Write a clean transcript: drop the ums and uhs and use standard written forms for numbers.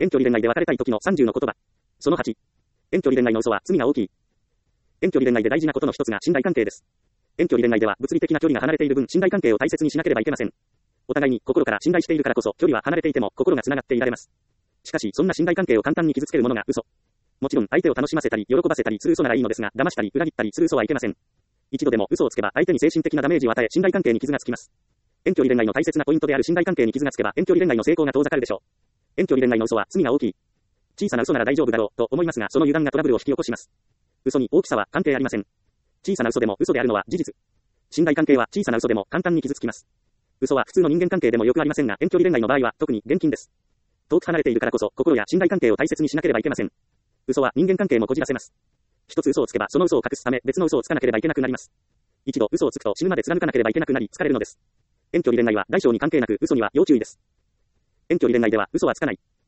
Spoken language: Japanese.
遠距離恋愛で別れたい時の30の言葉。その8。遠距離恋愛の嘘は罪が大きい。遠距離恋愛で大事なことの一つが信頼関係です。遠距離恋愛では物理的な距離が離れている分、信頼関係を大切にしなければいけません。お互いに心から信頼しているからこそ、距離は離れていても心が繋がっていられます。しかし、そんな信頼関係を簡単に傷つけるものが嘘。もちろん、相手を楽しませたり、喜ばせたりする嘘ならいいのですが、騙したり、裏切ったりする嘘はいけません。一度でも嘘をつけば、相手に精神的なダメージを与え、信頼関係に傷がつきます。遠距離恋愛の大切なポイントである信頼関係に傷がつけば、遠距離恋愛の成功が遠ざかるでしょう。遠距離恋愛の嘘は罪が大きい。小さな嘘なら大丈夫だろう、と思いますが、その油断がトラブルを引き起こします。嘘に大きさは関係ありません。小さな嘘でも嘘であるのは事実。信頼関係は小さな嘘でも簡単に傷つきます。嘘は普通の人間関係でもよくありませんが、遠距離恋愛の場合は特に厳禁です。遠く離れているからこそ、心や信頼関係を大切にしなければいけません。嘘は人間関係もこじらせます。一つ嘘をつけば、その嘘を隠すため、別の嘘をつかなければいけなくなります。一度嘘をつくと死ぬまで貫かなければいけなくなり、疲れるのです。遠距離恋愛は大小に関係なく、嘘には要注意です。遠距離恋愛では嘘はつかない。